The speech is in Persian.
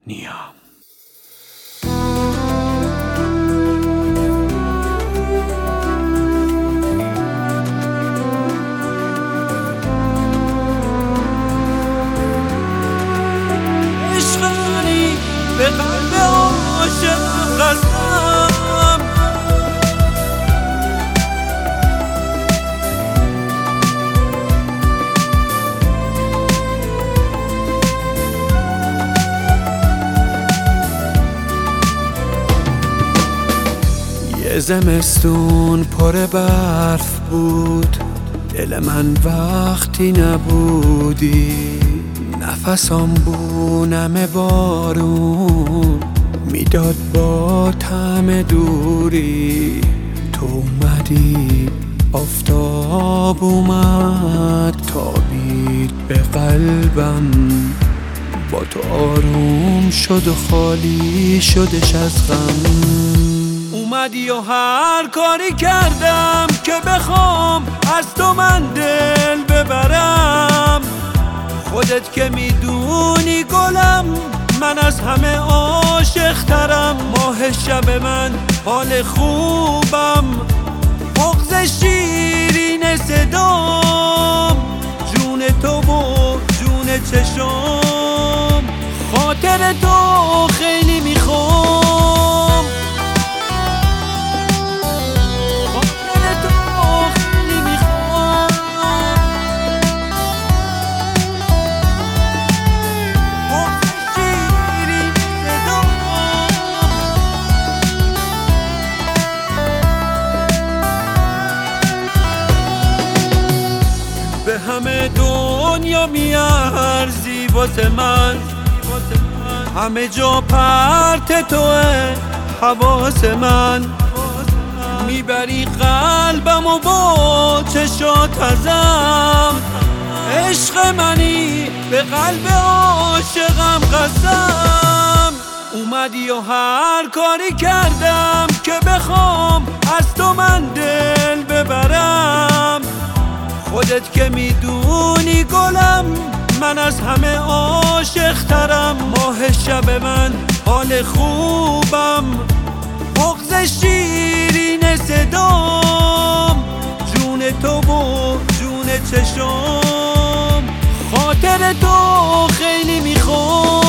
نیام. عشقانی به قلب عاشقم قسم، یه زمستون پر برف بود، دل من وقتی نبودی، نفسام بونم بارون میداد با طعم دوری. تو اومدی آفتاب اومد تابید به قلبم، با تو آروم شد و خالی شدش از غم. اومدی و هر کاری کردم که بخوام از تو من دل ببرم. خودت که میدونی گلم، من از همه عاشق ترم. ماه شب من حال خوبم، بغض شیرین صدام، جون تو و جون چشم، خاطر تو خیلی میخوام. به همه دنیا میارزی واسه من، همه جا پرت توه حواس من. میبری قلبم و با چشات ازم، عشق منی به قلب عاشقم قسم. اومدی و هر کاری کردم که بخوام از تو من دل ببرم. خودت که میدونی گلم، من از همه عاشق ترم. ماه شب من حال خوبم، بغض شیرین صدام، جون تو و جون چشم، خاطر تو خیلی میخوام.